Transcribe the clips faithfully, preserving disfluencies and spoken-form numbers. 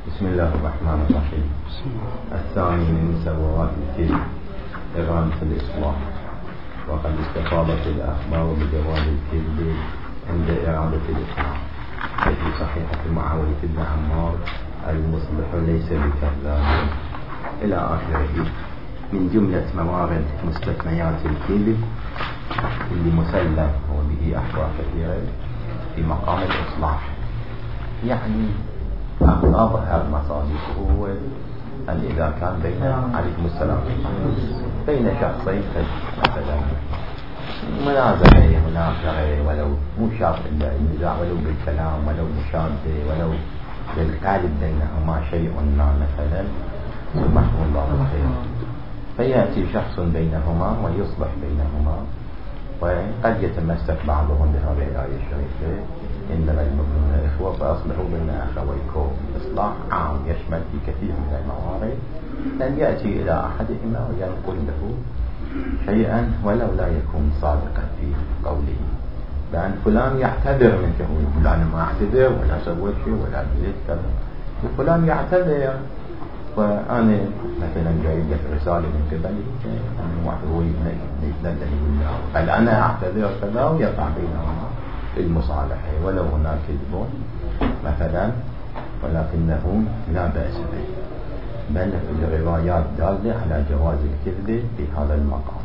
بسم الله الرحمن الرحيم. الثاني من مسوغات الكذب إغانة الإصلاح. وقد استفاضت الأخبار بجواز الكذب عند إرادة الإصلاح، في صحيحة معاوية بن عمار: المصلح ليس بكذاب، إلى آخره، من جملة موارد مستثنيات الكذب اللي مسلم وبه أحوال كثيرة في مقام الإصلاح. يعني أظهر مصادقه هو أن إذا كان بين عليكم السلام بين شخصين مثلا منازعة مناقشة، ولو مو شرط إلا النزاع، ولو بالكلام ولو مشادة ولو بالقالب بينهما شيء ما مثلا، سمحوا الله الخير، فيأتي شخص بينهما ويصلح بينهما، وقد يتمسك بعضهم بهذه الآية الشريفة: إنما المؤمنون إخوة فأصلحوا بين أخويكم. إصلاح عام يشمل في كثير من الموارد أن يأتي إلى أحدهما وينقل له شيئا ولو لا يكون صادقا في قوله، بأن فلان يعتذر من شيء، فلان ما اعتذر ولا سوى شيء ولا قلت كذا، وفلان يعتذر، وأنا مثلا جاي لك رسالة من قبلي هو يتندل بالله قال أنا أعتذر كذا، ويقع بينهما المصالحة ولو هناك كذب مثلا، ولكنه لا بأس به، بل الروايات دالة على جواز الكذب في هذا المقام.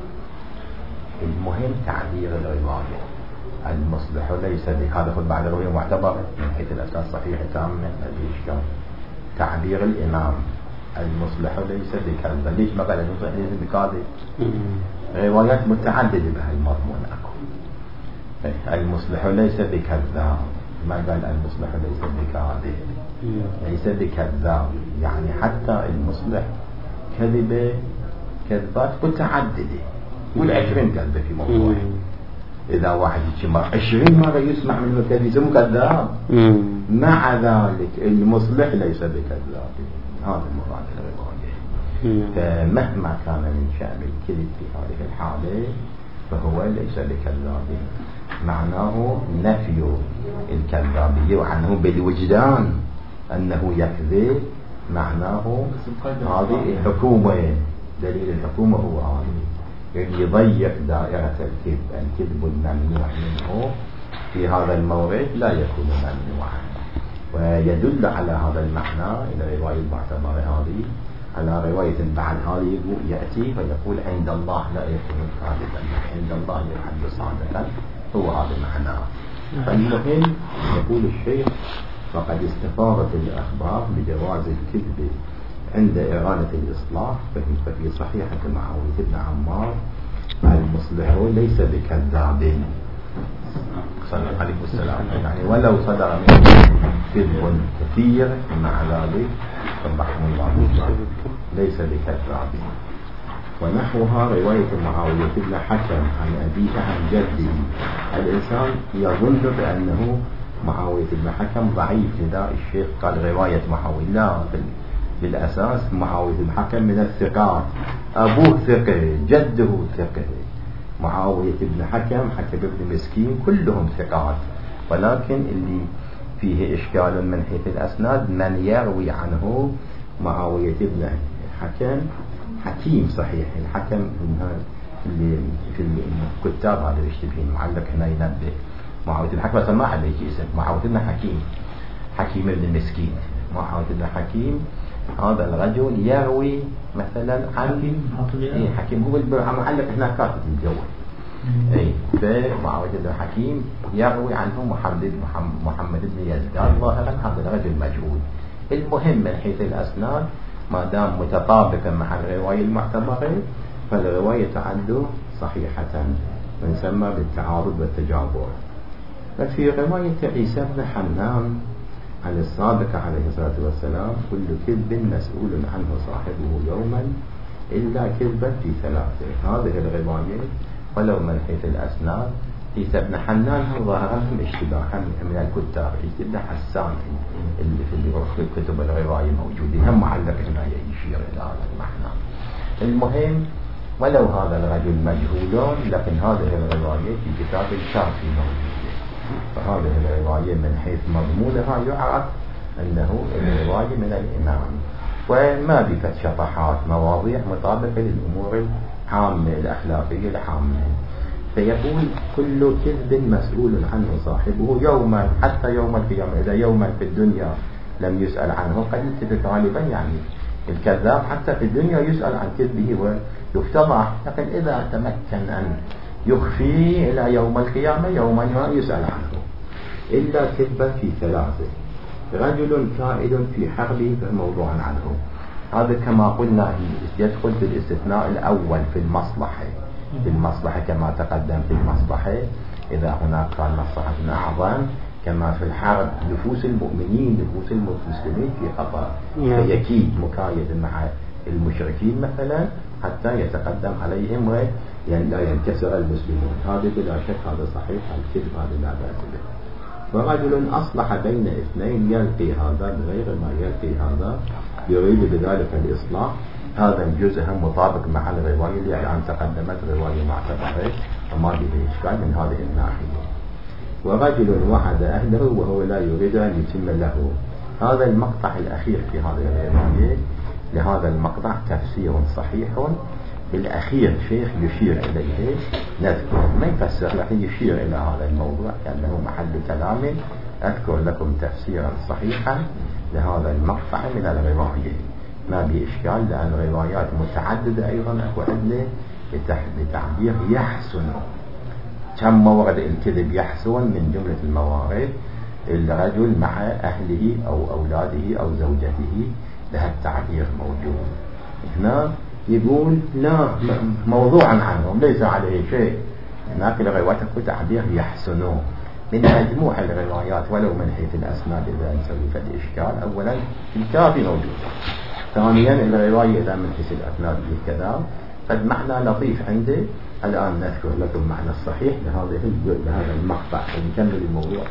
المهم تعبير الرواية: المصلح ليس بهذا، خذ بعد الرواية معتبرة من حيث الأساس صحيحة تامة، الإشكال تعبير الإمام: المصلح ليس بكذب. ليش ما قال المصلح ليس بكاذب؟ روايات متعددة بهالمضمون أكو. المصلح ليس بكذاب، ما قال المصلح ليس بكاذب، ليس بكذاب، يعني حتى المصلح كذبة كذبات متعددة، والعشرين كذبة في موضوع. إذا واحد يجمع عشرين مرة يسمع منه كذب يسمى كذاب، مع ذلك المصلح ليس بكذاب. هذا المراد الرواية. فمهما كان من شأن الكذب في هذه الحالة فهو ليس بكذاب، معناه نفي الكذابية، وعنه بالوجدان أنه يكذب، معناه هذه حكومة، دليل الحكومة هو هذه، يعني يضيق دائرة الكذب. الكذب الممنوع منه في هذا المورد لا يكون ممنوعا، ويدل على هذا المعنى إلى رواية المعتبرة هذه على رواية بعد هذه يأتي فيقول: عند الله لا يكون كاذبا، عند الله يحد صادقا، هو هذا معناه. فالمهم يقول الشيخ: فقد استفاضت الأخبار بجواز الكذب عند إرادة الإصلاح، ففي صحيحة معاوية بن عمار: المصلح ليس بكذاب، صلى الله عليه وسلم، يعني ولو صدر منه كذب كثير مع ذلك فبحث الله ليس بكذاب. ونحوها رواية معاوية بن حكم عن أبيه عن جده. الإنسان يظن بأنه معاوية بن حكم ضعيف، لذا الشيخ قال رواية معاوية، لا، بالأساس معاوية بن حكم من الثقات، أبوه ثقة، جده ثقة. معاوية بن حكم، حكم بن مسكين، كلهم ثقات، ولكن اللي فيه إشكال من حيث الأسناد من يروي عنه معاوية بن حكم حكيم صحيح. الحكم اللي في الكتاب هذا يشتبهين معلق هنا ينبه معاوية بن حكم، ما حد يجي اسم معاوية بن حكيم، حكيم بن مسكين. معاوية بن حكيم هذا الرجل يروي مثلا عن إيه حكيم، هو المعلق هنا كاتب الجو، اي فمعاوية بن حكيم يروي عنه محمد محمد بن يزيد، ظاهرا هذا الرجل مجهول. المهم من حيث الأسناد ما دام متطابقا مع الرواية المعتبرة فالرواية عنده صحيحة، ونسمى بالتعارض والتجابر. ففي رواية عيسى بن حنان عن الصادق عليه الصلاة والسلام: كل كذب مسؤول عنه صاحبه يوما إلا كذبا في ثلاثة. هذه الرواية ولو من حيث الأسناد عيسى بن حنان ظاهرهم اشتباها من الكتاب، عيسى بن حسان اللي في كتب الرواية موجودين، هم معلق هنا يشير إلى هذا المعنى. المهم ولو هذا الرجل مجهول، لكن هذه الرواية في كتاب الشافعي موجودة، فهذه الرواية من حيث مضمونها يعرف أنه الرواية الرواية من الإمام، وما بفت شطحات مواضيع مطابقة للأمور العامة الأخلاقية العامة. فيقول كل كذب مسؤول عنه صاحبه يوما، حتى يوم القيامة. إذا يوما في الدنيا لم يسأل عنه قد يلتفت غالبا، يعني الكذاب حتى في الدنيا يسأل عن كذبه ويفتضح، لكن إذا تمكن أن يخفي إلى يوم القيامة يوما ما يسأل عنه. إلا كذبا في ثلاثة: رجل كائد في حربه فموضوع عنه. هذا كما قلنا يدخل في الاستثناء الأول في المصلحة. في المصلحة كما تقدم في المصلحة، إذا هناك كان مصلحة أعظم كما في الحرب نفوس المؤمنين نفوس المسلمين في خطر، فيكيد مكايد مع المشركين مثلا حتى يتقدم عليهم ولا ينكسر المسلمون. هذا بلا شك هذا صحيح، الكذب هذا لا بأس به. ورجل أصلح بين اثنين يلقي هذا بغير ما يلقي هذا يريد بذلك الإصلاح، هذا الجزء مطابق مع الرواية اللي الآن تقدمت رواية معتبرة وما به إشكال من هذه الناحية. ورجل وعد أهله وهو لا يريد أن يتم له. هذا المقطع الأخير في هذه الرواية، لهذا المقطع تفسير صحيح بالأخير شيخ يشير إليه، نذكر ما يفسر لكن يشير إلى هذا الموضوع كأنه محل كلام. أذكر لكم تفسيرا صحيحا لهذا المقطع من الرواية، ما بإشكال، لأن روايات متعددة أيضا أكو عندنا بتعبير يحسن. كم مورد الكذب يحسن من جملة الموارد الرجل مع أهله أو أولاده أو زوجته، لها التعبير موجود هنا. يقول لا موضوعا عنهم ليس عليه شيء. هناك الروايات أكو تعبير يحسنون من مجموع الروايات ولو من حيث الأسناد إذا نسوي في الإشكال. أولا الكافي موجود، ثانيا الرواية إذا من حيث الأسناد كذا قد معنى لطيف عندي. الآن نذكر لكم معنى الصحيح لهذه لهذا المقطع ونكمل الموضوع.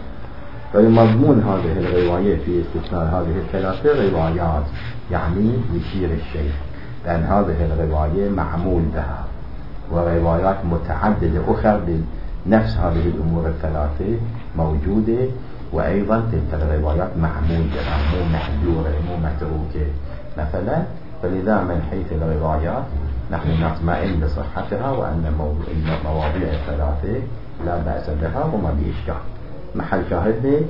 فمضمون هذه الرواية في استثناء هذه الثلاثة روايات يعني يشير الشيخ، لأن هذه الرواية معمول بها وروايات متعددة أخرى بنفس هذه الأمور الثلاثة موجودة، وأيضا تلك الروايات معمول بها مو محجورة مو متروكة مثلا. فلذا من حيث الروايات نحن نطمئن بصحتها وأن المواضيع الثلاثة لا بأس بها وما بإشكال. محل شاهدنا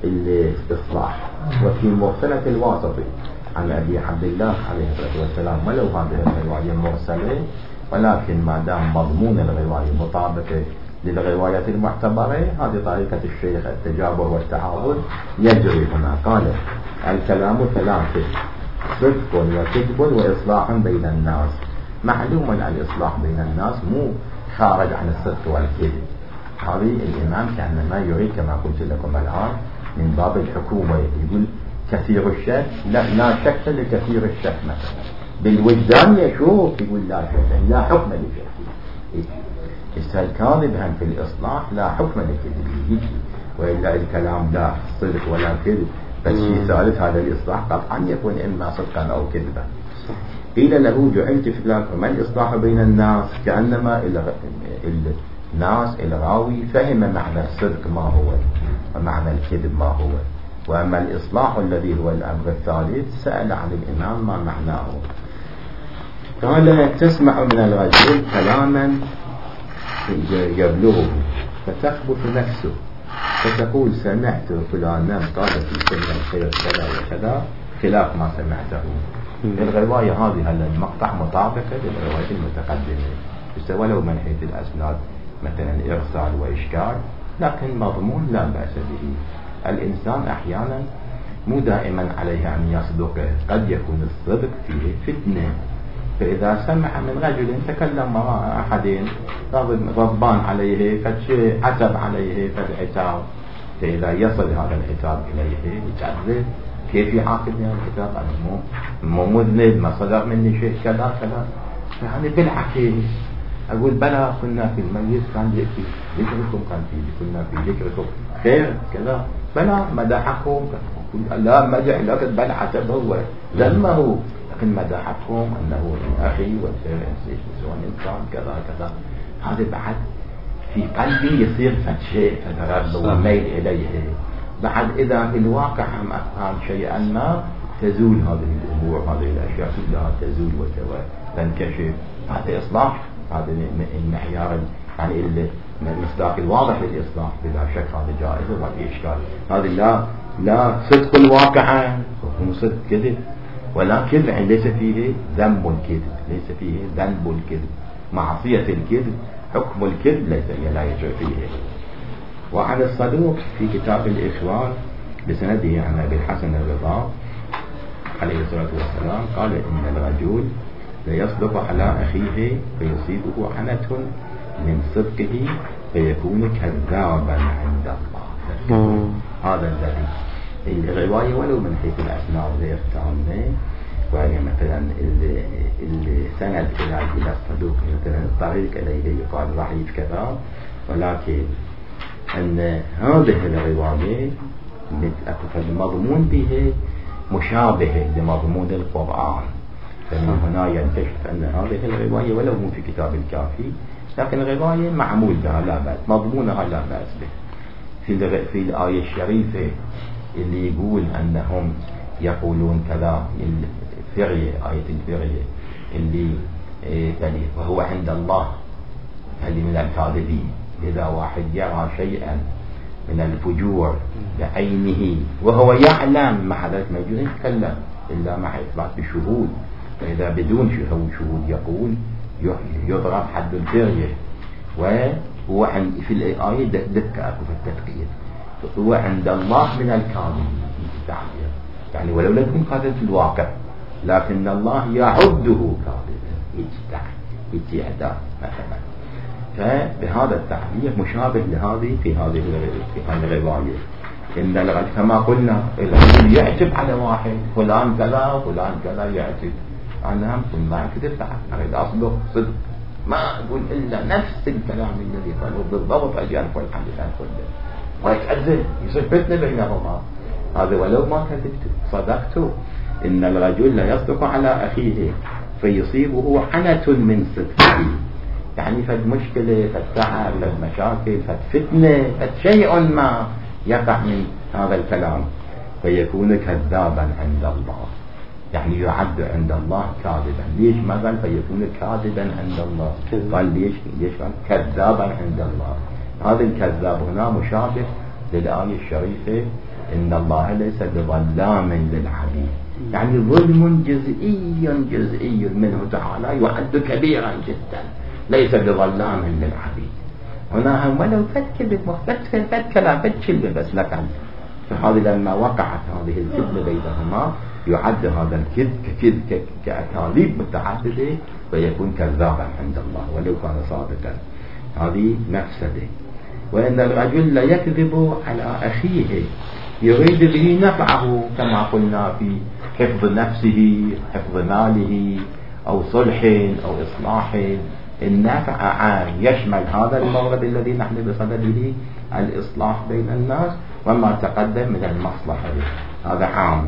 الإصلاح. وفي مرسلة الواسطي عن أبي عبد الله عليه الصلاة والسلام، ولو هذه الرواية مرسلة ولكن ما دام مضمون الرواية مطابقة للرواية المعتبرة، هذه طريقة الشيخ التجابر والتعاضد يجري هنا. قال الكلام ثلاثة: صدق وكذب وإصلاح بين الناس. معلوم الإصلاح بين الناس مو خارج عن الصدق والكذب. هذه الإمام كأنما يريد كما قلت لكم الآن من باب الحكومة، يقول كثير الشك لا, لا شك لكثير الشك مثلا، بالوجدان يشوف يقول لا شك لا حكم لشك. الكاذب هم في الإصلاح لا حكم لكذب، وإلا الكلام لا صدق ولا كذب بس شيء ثالث، هذا الإصلاح قطعا يكون إما صدقا أو كذبا. قيل له جعلت فتلاك ما الإصلاح بين الناس، كأنما الناس الراوي فهم معنى الصدق ما هو ومعنى الكذب ما هو، وأما الإصلاح الذي هو الأمر الثالث سأل عن الإمام ما معناه. قال تسمع من الرجل كلاما يبلغه فتخبط نفسه فتقول سمعت فلانا قال في سنة الخير كذا وكذا خلاف ما سمعته. الرواية هذه هل المقطع مطابقة للرواية المتقدمة ولو من حيث الأسناد مثلا إرسال وإشكال، لكن مضمون لا بأس به. الإنسان أحيانا مو دائما عليه أن يصدق، قد يكون الصدق فيه فتنة. فإذا سمع من رجل تكلم مع أحد غضبان عليه فشيء عتب عليه فالعتاب، فإذا يصل هذا العتاب إليه يتعذب كيف يعاقبني على العتاب؟ أنا مو مذنب، ما صدر مني شيء كذا كذا. يعني بالعكس أقول بلى كنا في الميت كان يأتي ذكركم، كان في كنا في ذكركم خير كذا، بلى مدحكم لا مدح لكن بلى عتب هو ذمه، لكن مدحكم أنه أخي والخير سواء إنسان كذا كذا. هذا بعد في قلبي يصير فشيء فتغرب وميل إليه. بعد إذا في الواقع هم أفعل شيئا ما تزول هذه الأمور، هذه الأشياء كلها تزول وتنكشف. هذا إصلاح، هذا المعيار يعني المصداق الواضح للإصلاح، بلا شك هذا جائز وما في إشكال. هذا لا لا صدق الواقع، هو صدق كذب، ولكن ليس فيه ذنب الكذب، ليس فيه ذنب الكذب، معصية الكذب، حكم الكذب ليس لا يجري فيه. وعن الصدوق في كتاب الإخوان بسنده عن أبي الحسن الرضا عليه الصلاة والسلام قال إن الرجل ليصدق على أخيه فيصيبه عنة من صدقه فيكون كذابا عند الله. هذا الذي الرواية ولو من حيث الأسناد غير تامة، وهي مثلا السند إلى الصدوق مثلا الطريق إليه يقال ضعيف كذا، ولكن أن هذه الرواية المضمون به مشابه لمضمون القرآن، فمن هنا ينكشف أن هذه الرواية ولو مو في كتاب الكافي لكن الرواية معمول بها لا بأس، مضمونها لا بأس به. في في الآية الشريفة اللي يقول أنهم يقولون كذا، الفرية آية الفرية اللي تلي وهو عند الله اللي من الكاذبين، إذا واحد يرى شيئا من الفجور بعينه وهو يعلم مع ذلك ما يجوز يتكلم إلا مع إثبات الشهود، فإذا بدون شهود يقول يضرب حد الفرية. وهو عند في الآية دكة أكو في التدقيق، هو عند الله من الكاذبين التعبير، يعني ولو لم يكن كاذب في الواقع لكن الله يعده كاذبا اجتهادا مثلا. فبهذا التعبير مشابه لهذه في هذه في الرواية. إن الرجل كما قلنا الرجل يعتب على واحد فلان كذا فلان كذا يعتب، أنا ما كذبت أريد أصدق صدق، ما أقول إلا نفس الكلام الذي قالوا بالضبط أجي أنقل الحديث كله ويكذب يصير فتنة بينهما. هذا ولو ما كذبت صدقت. إن الرجل لا يصدق على أخيه فيصيبه عنة من صدقه، يعني فد مشكلة فد تعب فد مشاكل فد فتنة فد شيء ما يقع من هذا الكلام فيكون كذابا عند الله، يعني يعد عند الله كاذبا. ليش ما قال فيكون كاذبا عند الله؟ قال ليش ليش قال كذابا عند الله؟ هذا الكذاب هنا مشابه للآية الشريفة إن الله ليس بظلام للعبيد، يعني ظلم جزئي جزئي منه تعالى يعد كبيرا جدا، ليس بظلام للعبيد. هنا هم ولو فد كذب فد فد كلام فد كلمة بس لكن فهذه لما وقعت هذه الكذبة بينهما يعد هذا الكذب ككذب كأكاذيب متعددة ويكون كذابا عند الله ولو كان صادقا. هذه مفسدة. وإن الرجل لا يكذب على أخيه يريد به نفعه كما قلنا في حفظ نفسه، حفظ ماله، أو صلح أو إصلاح. النفع عام يشمل هذا المورد الذي نحن بصدده الإصلاح بين الناس وما تقدم من المصلحة، هذا عام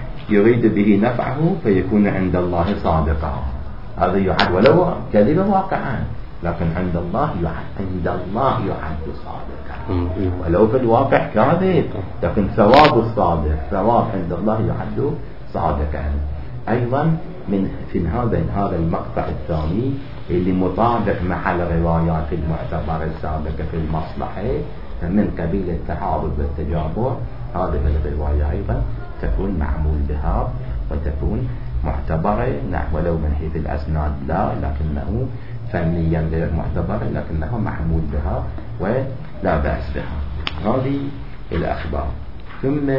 يريد به نفعه فيكون عند الله صادقا. هذا يعد ولو كذب واقعا لكن عند الله يعد عند الله يعد صادقا، ولو في الواقع كاذب لكن ثواب الصادق ثواب عند الله يعد صادقا. أيضا من في هذا هذا المقطع الثاني اللي مطابق مع الروايات المعتبرة السابقة في المصلحة من قبيل التعارض والتجابر، هذه الرواية أيضا تكون معمول بها وتكون معتبرة، ولو من حيث الأسناد لا لكنه فنيا غير معتبرة لكنها معمول بها ولا بأس بها. هذه الأخبار. ثم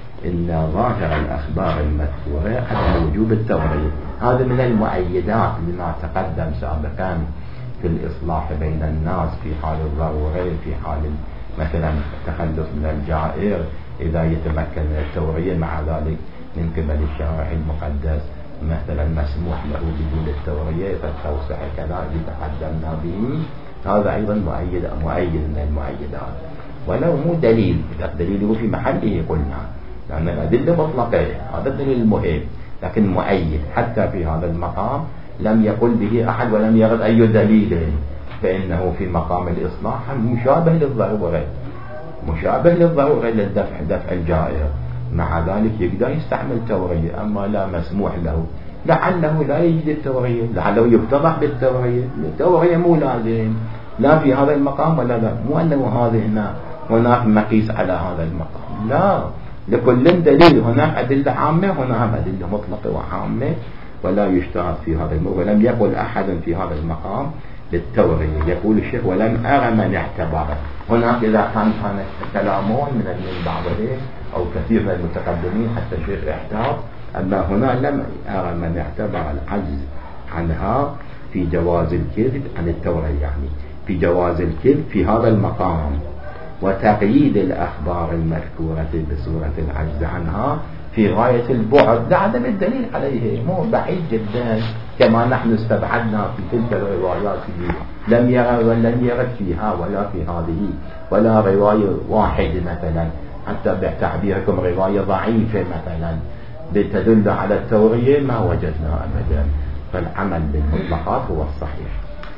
إن ظاهر الأخبار المذكورة عدم وجوب التورية، هذا من المؤيدات لما تقدم سابقا في الإصلاح بين الناس في حال الضرورة، في حال مثلا التخلص من الجائر إذا يتمكن من التورية، مع ذلك من قبل الشرع المقدس مثلا مسموح له بدون التورية فالتوسع كذا اللي تقدمنا به. هذا أيضا مؤيد مؤيد من المؤيدات ولو مو دليل، دليله في محله قلنا لأن الأدلة مطلقة، هذا الدليل المهم لكن مؤيد حتى في هذا المقام لم يقل به أحد ولم يرد أي دليل، فإنه في مقام الإصلاح مشابه للضرورة، مشابه للضرورة للدفع دفع الجائر، مع ذلك يقدر يستعمل تورية، أما لا مسموح له، لعله لا يجد التورية، لعله يفتضح بالتورية. التورية مو لازم لا في هذا المقام ولا لا، مو أنه هذا هنا هناك مقيس على هذا المقام، لا، لكل دليل، هناك أدلة عامة هناك أدلة مطلقة وعامة، ولا يشترط في هذا الموضوع. ولم يقل أحد في هذا المقام للتورية. يقول الشيخ ولم أرى من اعتبره. هناك إذا كان كان كلامون من بعضهم أو كثير من المتقدمين حتى الشيخ احتار، أما هنا لم أرى من اعتبر العجز عنها في جواز الكذب عن التورية، يعني في جواز الكذب في هذا المقام، وتقييد الأخبار المذكورة بصورة العجز عنها في غاية البعد لعدم الدليل عليه، مو بعيد جدا كما نحن استبعدنا في تلك الروايات لم يرى ولن يرد فيها ولا في هذه ولا رواية واحدة مثلا، حتى بتعبيركم رواية ضعيفة مثلا لتدل على التورية ما وجدنا أبدا. فالعمل بالمطلقات هو الصحيح،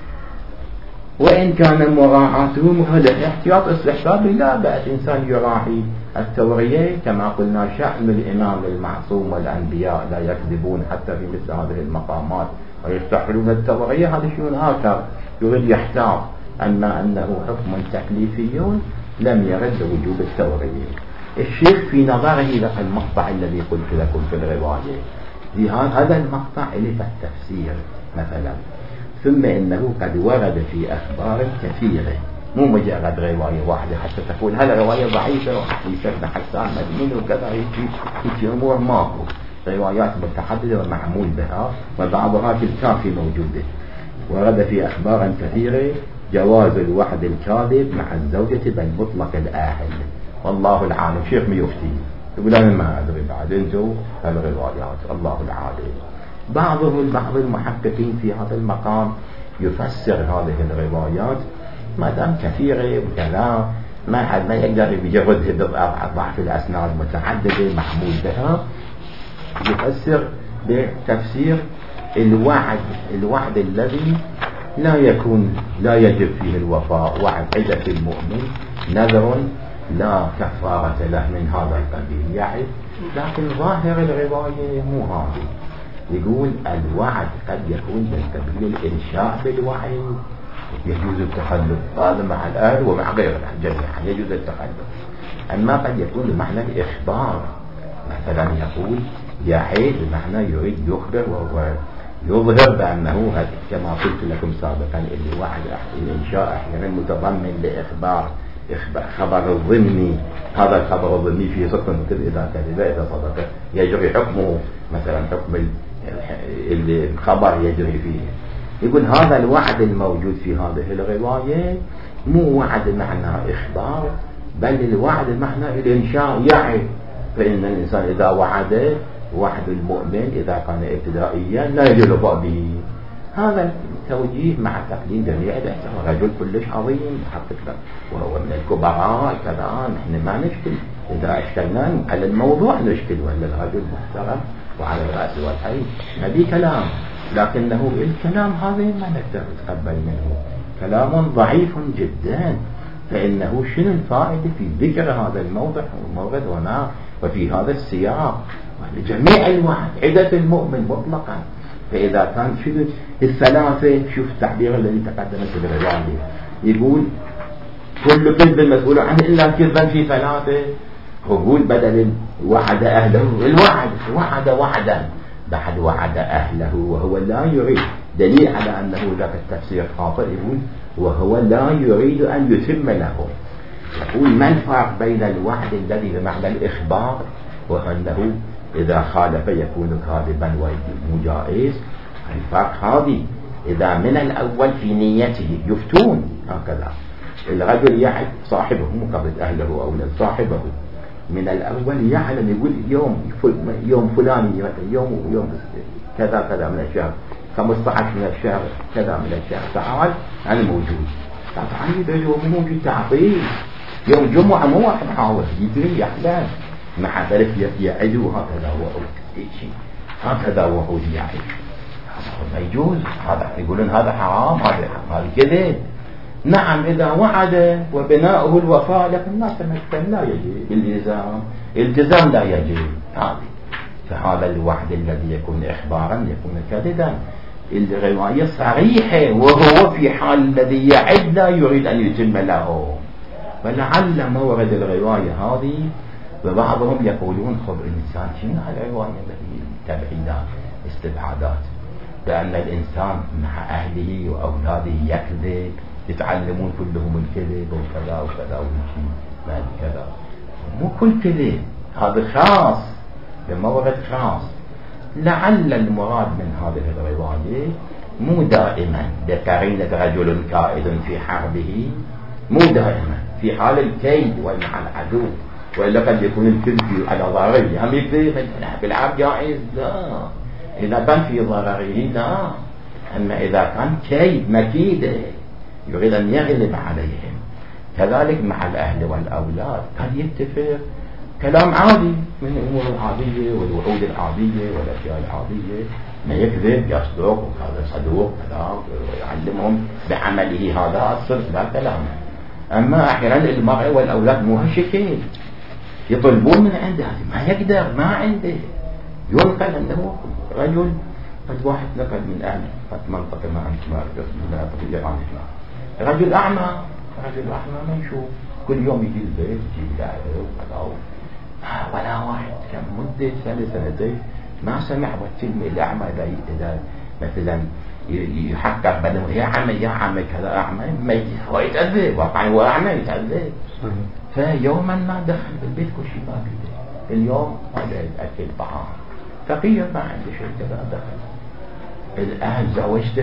وإن كان مراعاته مهد احتياط استحباب لا بأس إنسان يراعي التورية، كما قلنا شأن الإمام المعصوم والأنبياء لا يكذبون حتى في مثل هذه المقامات ويستحلون التورية، هذا شيء آخر يريد يحتاط أن أنه حكم تكليفي لم يرد وجوب التورية. الشيخ في نظره إلى المقطع الذي قلت لكم في الرواية، هذا المقطع إليه التفسير مثلا، ثم إنه قد ورد في أخبار كثيرة، مو مجرد رواية واحدة حتى تقول هذا رواية ضعيفة وحديث ابن حسان مجنون وكذا، هيك أمور ماكو، روايات متعددة ومعمول بها وبعضها في الكافي موجودة. ورد في أخبار كثيرة جواز الوحد الكاذب مع الزوجة بل مطلق الآهل، والله العالم. شيخ ميفتي يقول أنا ما أدري بعد انتو الروايات، الله العالم. بعضهم بعض المحققين في هذا المقام يفسر هذه الروايات ما دام كثيرة وكذا ما حد ما يقدر يجرد ضعف الأسناد متعددة محمول بها، يفسر بتفسير الوعد الوعد الذي لا يكون لا يجب فيه الوفاء، وعد عدة المؤمن نذر لا كفارة له من هذا القبيل يعني. لكن ظاهر الرواية مو هذه، يقول الوعد قد يكون من قبيل الإنشاء بالوعي، يجوز التخلف هذا مع الأهل ومع غيره جميعا يجوز التخلف، أما قد يكون بمعنى الإخبار، مثلا يقول يعيد بمعنى يريد يخبر وهو يظهر بأنه كما قلت لكم سابقا اللي وعد الإنشاء أحيانا متضمن لإخبار خبر الضمني، هذا الخبر الضمني فيه صدق مثل إذا كذب إذا صدق يجري حكمه، مثلا حكم الخبر يجري فيه. يقول هذا الوعد الموجود في هذه الرواية مو وعد معنى إخبار، بل الوعد معنى الإنشاء يعد، فإن الإنسان إذا وعد وعد المؤمن إذا كان ابتدائيا لا يجلب به. هذا التوجيه مع تقديم جميع الأحسان، رجل كلش عظيم حقيقة وهو من الكبراء كذا، نحن ما نشكل إذا اشتغلنا على الموضوع نشكل، ولا الرجل محترم وعلى الرأس والعين هذه كلام، لكنه الكلام هذا ما نقدر نتقبل منه، كلام ضعيف جدا. فإنه شنو الفائدة في ذكر هذا الموضع ومورد هنا وفي هذا السياق لجميع الوعد عدة المؤمن مطلقا؟ فإذا كان شنو الثلاثة، شوف التعبير الذي تقدم في الرواية، يقول كل كذب مسؤول عنه إلا كذبا في ثلاثة، قبول بدل وعد أهله، الوعد وعد وعدا بعد وعد أهله وهو لا يريد، دليل على أنه ذاك التفسير خاطئ، يقول وهو لا يريد أن يتم له. يقول ما الفرق بين الوعد الذي بمعنى الإخبار وأنه إذا خالف يكون كاذبا ومجائز؟ الفرق هذه إذا من الأول في نيته يفتون هكذا، الرجل يعد صاحبه مو قصد أهله أو صاحبه من الأول يعلم، يقول يوم يوم فلاني يوم يوم كذا كذا من الشهر خمسة عشر من الشهر كذا من الشهر تعال أنا موجود، طبعا إذا يوم موجود تعطيه يوم جمعة مو واحد حاول يدري يحلم مع ذلك يعدوا هكذا هو هكذا وهو يعد، هذا ما يجوز، هذا يقولون هذا حرام، هذا هذا كذب. نعم إذا وعد وبناؤه الوفاء، لكن ما تمثل لا يجب الإلزام التزام لا يجب هذه. فهذا الوحد الذي يكون إخبارا يكون كذبا. الرواية صريحة وهو في حال الذي يعد لا يريد أن يتم له. فلعل مورد الرواية هذه، وبعضهم يقولون خب الإنسان شنو الرواية التي تبعيدات استبعادات، بأن الإنسان مع أهله وأولاده يكذب، يتعلمون كلهم الكذب وكذا وكذا وشيء ما كذا. مو كل كذب، هذا خاص بمورد خاص. لعل المراد من هذه الرواية مو دائما بقرينة رجل كائد في حربه، مو دائما في حال الكيد ومع العدو، وإلا قد يكون الكذب على ضرره هم يكذب بالعاب جائز، لا. إذا كان في ضرره لا، أما إذا كان كيد مكيد يريد أن يغلب عليهم. كذلك مع الأهل والأولاد قد يتفق كلام عادي من الأمور العادية والوعود العادية والأشياء العادية، ما يكذب يصدق وهذا صدوق كذا ويعلمهم بعمله هذا الصدق لا كلام. أما أحيانا المرأة والأولاد مو هالشكل، يطلبون من عنده ما يقدر، ما عنده، ينقل أنه رجل. قد واحد نقل من أهل منطقة ما أنت ما أعرف من إيران، رجل أعمى، رجل أعمى ما يشوف، كل يوم يجي البيت يجي لعبه وكذا، ولا واحد كم مدة سنة سنتين ما سمع والكلمة الأعمى إذا مثلا يحقق بأنه يا عمي يا عمي كذا أعمى ما هو يتعذب، واقعا هو أعمى يتعذب. فيوما ما دخل بالبيت كل شيء ما بيده، اليوم هذا أكل طعام، فقير ما عنده شيء كذا دخل الأهل زوجته،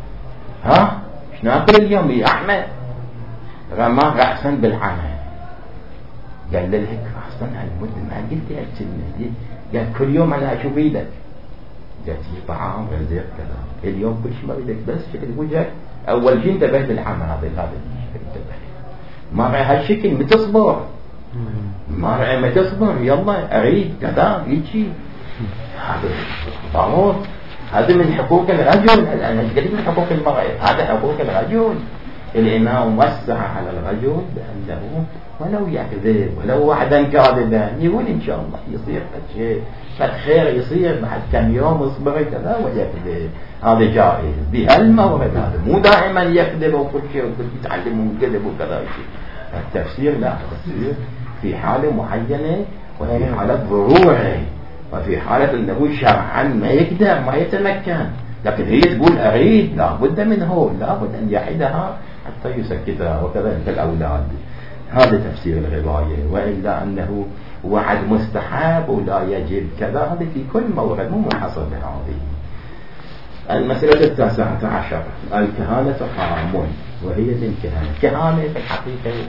ها ايش ناكل اليوم يا أعمى؟ رمى رأسا بالعمى، قال له هيك أصلا هالمدة ما قلت يا الكلمة، قال كل يوم أنا أشوف إيدك جاتي طعام غزير كذا، اليوم كل شيء ما بدك بس شكل وجهك. أول شيء انتبهت العمى هذا هذا الشكل انتبه، ما رأي هالشكل متصبر، ما رأي ما تصبر يلا أريد كذا يجي، هذا ضروري. هذا من حقوق الرجل، أنا قلت من حقوق المرأة، هذا حقوق الرجل. الإمام وسع على الرجل بأنه ولو يكذب ولو وعدا كاذبا يقول إن شاء الله يصير شيء فالخير يصير بعد كم يوم اصبر كذا ويكذب، هذا جائز بهالمورد. هذا مو دائما يكذب وكل شيء وكل يتعلمون كذب وكذا شيء. التفسير لا، التفسير في حالة معينة وفي حالة ضرورة وفي حالة أنه شرعا ما يقدر ما يتمكن، لكن هي تقول أريد لا بد منه، لا بد أن يعدها حتى يسكتها، وكذلك الأولاد. هذا تفسير الرواية. وإلا أنه وعد مستحب ولا يجب كذا، هذا في كل مورد مو منحصر بهذه. المسألة التاسعة عشر الكهانة حرام، وهي الكهانة. كهانة في الحقيقة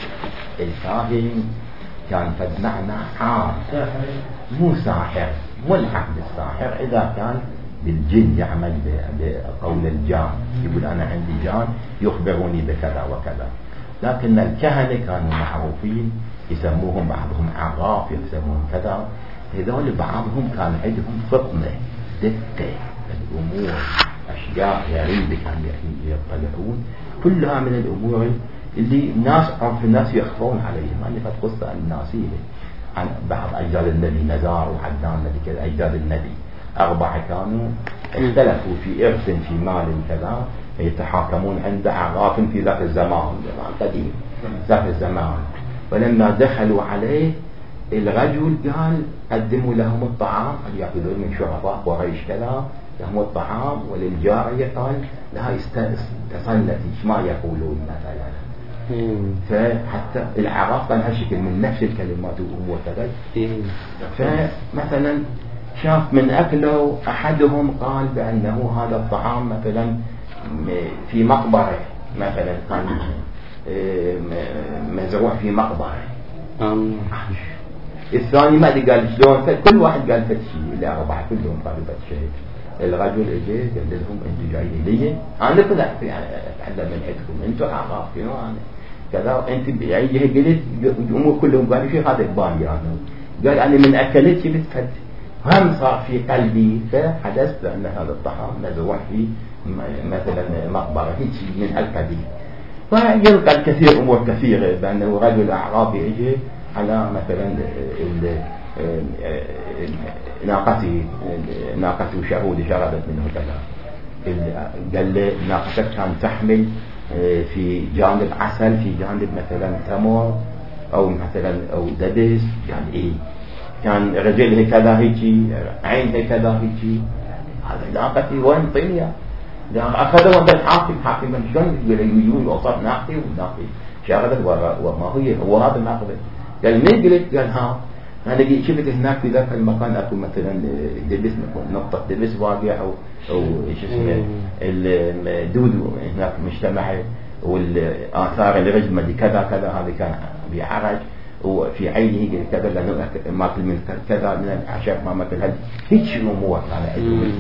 الكاهن كان قد معنى عام، مو ساحر، مو العقد الساحر إذا كان بالجن يعمل بقول الجان، يقول أنا عندي جان يخبروني بكذا وكذا. لكن الكهنة كانوا معروفين، يسموهم بعضهم عراف، يسموهم كذا. هذول بعضهم كان عندهم فطنة دقة الأمور، أشياء غريبة كانوا يطلعون، كلها من الأمور اللي الناس عرف الناس يخفون عليهم. أنا قد قصة الناسية عن بعض أجداد النبي نزار وعدنان النبي كذا، أجداد النبي أربعة كانوا اختلفوا في إرث في مال كذا، يتحاكمون عند أعراف في ذاك الزمان قديم ذاك الزمان. ولما دخلوا عليه الرجل قال قدموا لهم الطعام، يأخذون من شرفاء قريش كذا لهم الطعام، وللجارية قال لها تسلتي ما يقولون مثلا. فحتى الأعراف كان هالشكل من نفس الكلمات وهو كذا. فمثلا شاف من أكله أحدهم قال بأنه هذا الطعام مثلا في مقبرة، مثلا كان مزروع في مقبرة. الثاني ما أدري قال شلون، كل واحد قال فتشي، الأربعة كلهم قالوا فتشي. الرجل اجى قال لهم انتوا جايين لي، انا كذا اتعلم من عندكم، انتوا اعراف انا كذا، انت بعيه قلت هم كلهم قالوا شيء هذا بالي انا. قال انا من اكلت جبت هم صار في قلبي، فحدثت ان هذا الطعام مزروع في مثلا مقبره من القديم. ويلقى الكثير امور كثيره بانه رجل اعرابي اجى على مثلا ناقته ناقته شهود شردت منه كذا، قال له ناقتك كان تحمل في جانب عسل، في جانب مثلا تمر او مثلا او دبس، يعني ايه كان رجلها كذا هيجي، عينها كذا هيجي، هذا ناقتي وين طينيا اخذوا وانت حاكم حاكم من شلون يقول وصف ناقتي وناقتي شغلت وما هي هو هذا الناقد. قال من قلت؟ قال ها انا شفت هناك في ذاك المكان اكو مثلا دبس نقطه دبس واقع او او ايش اسمه الدود هناك مجتمع، والاثار الرجل ما كذا كذا، هذا كان بعرج وفي عينه كذا لانه ماكل من كذا من العشب ما مثل هيك امور على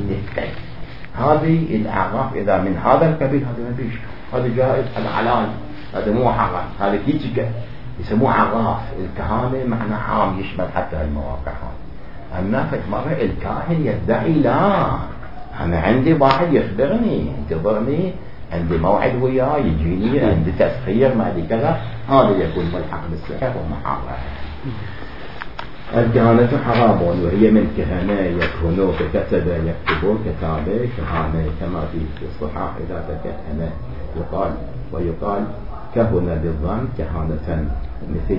هذه الاعراف. اذا من هذا القبيل هذا ما فيش، هذا جائز، هذا حلال، هذا مو حرام، هذا هيك يسموه عراف. الكهانه معنى عام يشمل حتى المواقع هذه. اما في مرة الكاهن يدعي لا انا عندي واحد يخبرني انتظرني عندي موعد وياه يجيني عندي تسخير ما ادري كذا، هذا يكون ملحق بالسحر ومحرم. الكهانة حرام وهي من كهنة يكهنوا ككتبة يكتبون كتابة كهانة كما في الصحاح إذا تكهن يقال ويقال كهنة بالظن كهانة مثل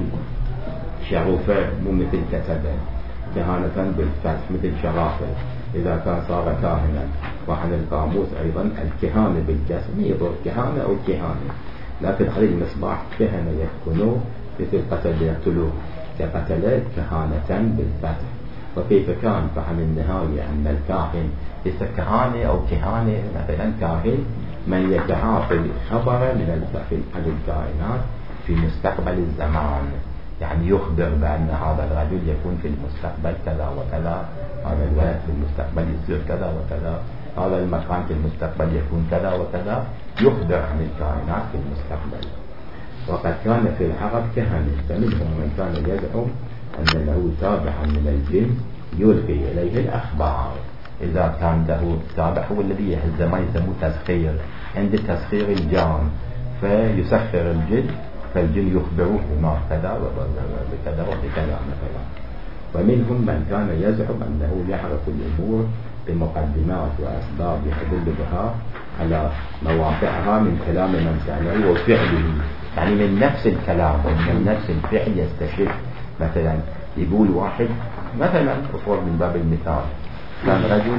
شروفة مو مثل كتبة، كهانة بالفتح مثل شرافة إذا كان صار كاهنا. وعن القاموس أيضا الكهانة بالكسر ما يضر كهانة أو كهانة، لكن على المصباح كهنة يكهنوا مثل قتل يقتلوه كقتلت كهانة بالفتح. وكيف كان؟ فعن النهاية أن الكاهن إذا كهانة أو كهانة مثلا كاهن من يتعاطي الخبر من الكافل عن الكائنات في مستقبل الزمان، يعني يخبر بأن هذا الرجل يكون في المستقبل كذا وكذا، هذا الولد في المستقبل يصير كذا وكذا، هذا المكان في المستقبل يكون كذا وكذا، يخبر عن الكائنات في المستقبل. وقد كان في العرب كهنة، فمنهم من كان يدعو أن له تابعا من الجن يلقي إليه الأخبار. إذا كان له تابع هو الذي يهز ما يسموه تسخير، عند تسخير الجان فيسخر الجن، فالجن يخبروه بما كذا وبكذا وبكذا مثلا. ومنهم من كان يزعم أنه يعرف الأمور بمقدمات وأسباب يدل بها على مواقعها من كلام من سأله وفعله، يعني من نفس الكلام ومن نفس الفعل يستشف. مثلا يقول واحد مثلا أصور من باب المثال، كان رجل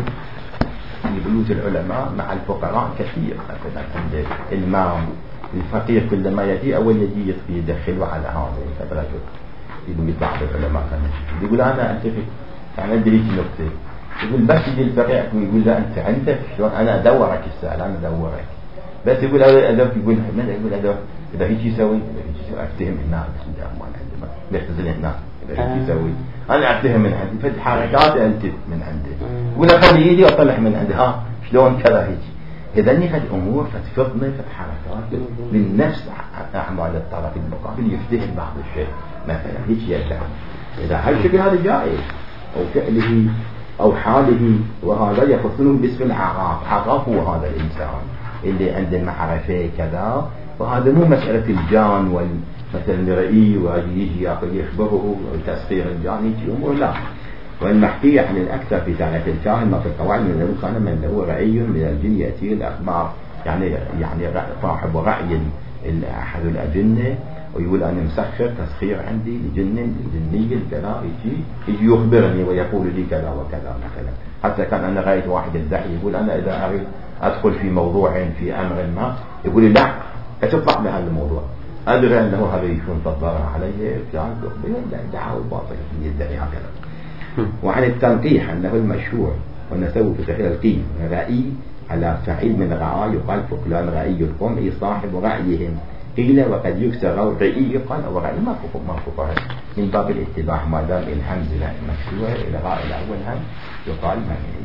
في بيوت العلماء مع الفقراء كثير، مثلا عند المام الفقير كلما يجي أول يجي يدخله على هذا الرجل. يقول بعض العلماء كان يقول أنا أتفق، يعني أدري نقطة، يقول بس يجي الفقير ويقول لا أنت عندك شلون أنا أدورك السؤال أنا أدورك، بس يقول هذا أدور، يقول من يقول أدور إذا هيك يسوي إذا هيك يسوي أتهم هناك عندما بيختزن هناك إذا هيك يسوي أنا أتهم من عندي فد حركات أنت من عندي، يقول خلي يجي أطلع من عندي ها شلون كذا هيك. إذا فد أمور فتفضنا فد حركات من نفس أعمال الطرف المقابل يفتهم بعض الشيء مثلا هيك يدعم. إذا هالشكل هذا جائز أو فعله أو حاله، وهذا يخصنه باسم العراف. عراف هو هذا الإنسان اللي عنده معرفة كذا، وهذا مو مسألة الجان والمثلا رأي ويجي يأخذ يخبره وتسخير الجان يجي أمور لا. والمحكي عن الأكثر في تاريخ الكاهن ما في القواعد من أنه كان من له رأي من الجن يأتي الأخبار، يعني يعني صاحب رأي أحد الأجنة ويقول أنا مسخر تسخير عندي لجن لجني كذا يجي يجي يخبرني ويقول لي كذا وكذا مثلا. حتى كان أنا رأيت واحد يدعي يقول أنا إذا أريد أدخل في موضوع في أمر ما يقول لي لا أتطلع بهذا الموضوع، أدري أنه هذا يكون تضرر عليه كان دعاوى باطلة يدعي هكذا. وعن التنقيح أنه المشهور ونسوي في تحليل القيم رأي على فعيل من رعاة يقال فلان رأي القوم أي صاحب رأيهم، قيل وقد يكسر رأي قال ورأي ما فوق ما فوق من باب الاتباع ما دام الهمز مكسوره إلى غاء الأول هم يقال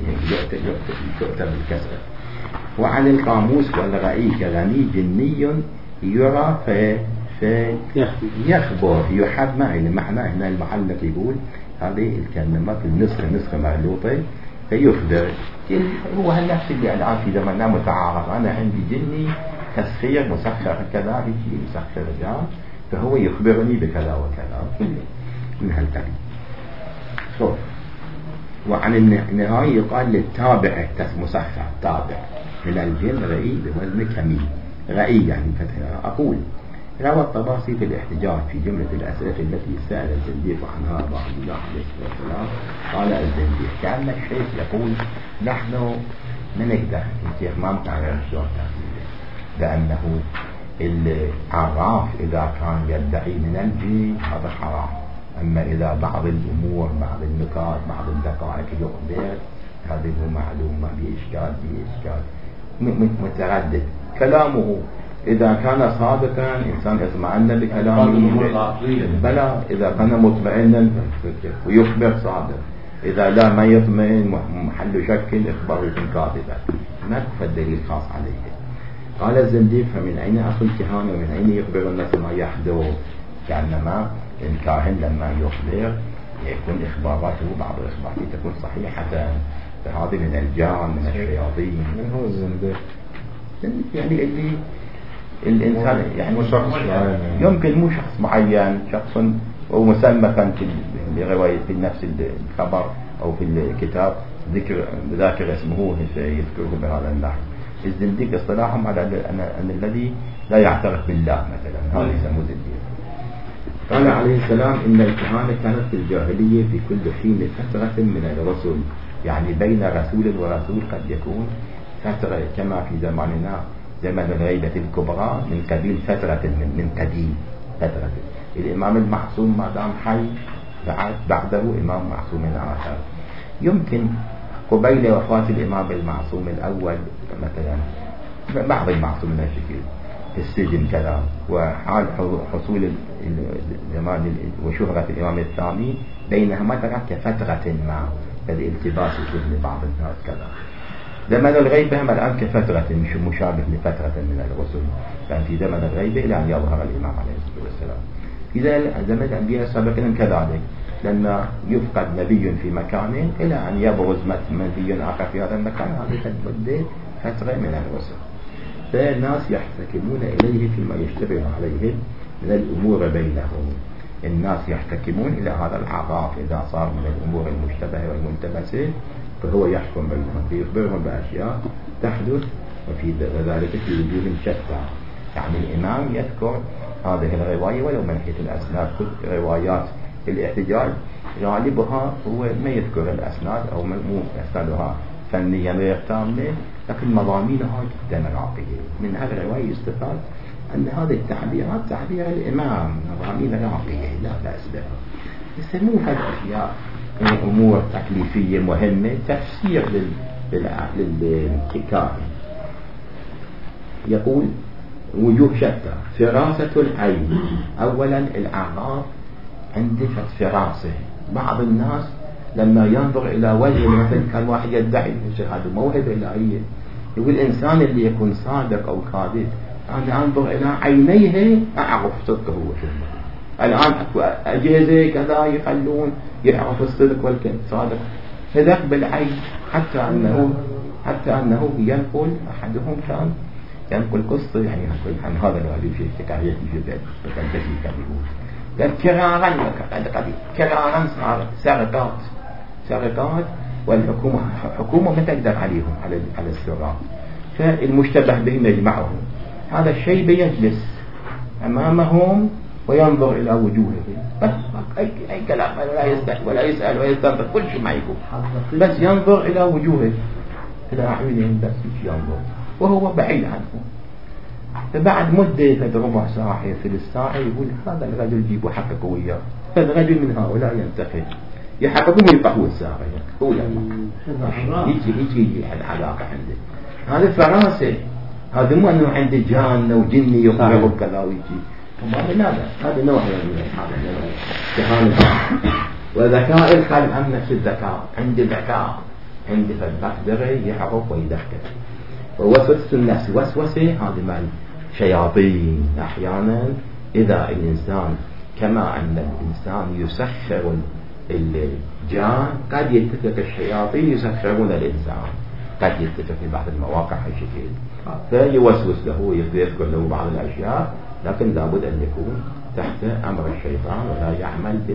يؤتى بالكسر. وعن القاموس والرأي كغني جني يرى في يخبر يحب معي المعنى هنا المعلق يقول هذه الكلمات النسخة نسخة مغلوطة فيخبر. هو هالنفس اللي الآن في زماننا متعارف، أنا عندي جني تسخير مسخر كذا يجي مسخر جان فهو يخبرني بكذا وكذا. من هالقبيل. شوف، وعن النهاية يقال للتابع مسخر تابع من الجن رئي بوزن كمين، رئي يعني فتح. أقول روى الطبرسي في الاحتجاج في جملة الأسئلة التي سأل الزنديق عنها أبو عبد الله عليه الصلاة والسلام. قال الزنديق كأن الشيخ يقول نحن ما نقدر انت ما متعرف شلون تحديده، لأنه العراف إذا كان يدعي من الجن هذا حرام، أما إذا بعض الأمور بعض النكات بعض الدقائق يخبر هذه معلومة بإشكال بإشكال متردد. كلامه إذا كان صادقا إنسان يطمئن بكلامه بلا، إذا كان مطمئنا ويخبر صادق، إذا لا ما يطمئن محل شك إخباره كاذبا، ما تفد دليل خاص عليه. قال الزنديق فمن أين أخذ الكهانة ومن أين يخبر الناس ما يحدث؟ كأنما الكاهن لما يخبر يكون إخباراته بعض إخباراته تكون صحيحة، فهذه من الجان من الشياطين. من هو الزنديق؟ يعني اللي الإنسان يعني يمكن مو شخص معين، شخص ومسمى في رواية في نفس الخبر أو في الكتاب ذكر ذاكر اسمه يذكره بهذا النحو. الزنديق اصطلاحهم على أن الذي لا يعترف بالله مثلا، هذا يسموه زنديق. قال عليه السلام إن الكهانة كانت في الجاهلية في كل حين فترة من الرسل، يعني بين رسول ورسول قد يكون فترة كما في زماننا زمن الغيبة الكبرى من قبيل فترة من, من قديم فترة. الإمام المعصوم ما دام حي بعد بعده إمام معصوم آخر. يمكن قبيل وفاة الإمام المعصوم الأول مثلا بعض المعصومين الشكل في السجن كذا، وحال حصول زمان وشهرة الإمام الثاني بينهما ترى كفترة ما كالالتباس في بعض الناس كذا. زمن الغيبة هم الآن كفترة مش مشابه لفترة من الرسل، كان في زمن الغيبة إلى أن يظهر الإمام عليه الصلاة والسلام. إذا زمن الأنبياء السابقين كذلك، لما يفقد نبي في مكان إلى أن يبرز نبي آخر في هذا المكان، هذه المدة فترة من الرسل. فالناس يحتكمون إليه فيما يشتبه عليهم من الأمور بينهم. الناس يحتكمون إلى هذا العراف إذا صار من الأمور المشتبهة والملتبسة، فهو يحكم بينهم فيخبرهم بأشياء تحدث وفي ذلك في وجوه شتى. يعني الإمام يذكر هذه الرواية ولو من حيث الأسناد، كل روايات الاحتجاج غالبها هو ما يذكر الأسناد أو مو أسنادها فنيا غير تامة، لكن مضامينها جدا راقية. من هذه الرواية يستفاد أن هذه التعبيرات تعبير الإمام مضامين راقية لا بأس بها. يسموها الأشياء أمور تكليفية مهمة تفسير للكائن. يقول وجوه شتى. فراسة العين، أولا الأعراف عندك فراسة. بعض الناس لما ينظر إلى وجه مثلا كان واحد يدعي هذا موهبة إلهية، يقول الإنسان اللي يكون صادق أو كاذب أنا أنظر إلى عينيه أعرف صدقه وشبهه. الآن أجهزة كذا يخلون يعرف الصدق والكذب صادق صدق بالعين، حتى أنه حتى أنه ينقل أحدهم كان ينقل قصة يعني عن هذا الرجل في حكاية جدا بتنتهي كان يقول قال كرارا كرارا صارت سرقات سرقات والحكومة حكومة ما تقدر عليهم على على السرقات، فالمشتبه بهم يجمعهم. هذا الشيء بيجلس أمامهم وينظر إلى وجوههم بس أي, أي كلام ولا يسأل ولا يسأل ولا يستنطق كل شيء ما يقول، بس ينظر إلى وجوههم إلى أعينهم بس ينظر وهو بعيد عنهم. فبعد مدة ربع ساعة ثلث ساعة يقول هذا الرجل جيبوا حققوا وياه. هذا رجل من هؤلاء ينتقد يحققوا من يفقهوا الساعة هو لما يجي يجي يجي العلاقة عنده. هذا فراسة، هذا مو أنه عنده جان وجني يخبره بكذا ويجي، هذا هذا نوع من الكهانة. وذكاء القلب عن نفس الذكاء، عنده ذكاء عنده فالمقدرة يعرف ويدخل. ووسوسة النفس، وسوسة هذه مال شياطين. أحيانا إذا الإنسان كما أن الإنسان يسخر الجان قد يتفق الشياطين يسخرون الإنسان، قد يتفق في بعض المواقع هالشكل فيوسوس له يذكر له بعض الأشياء، لكن لابد أن يكون تحت أمر الشيطان ولا يعمل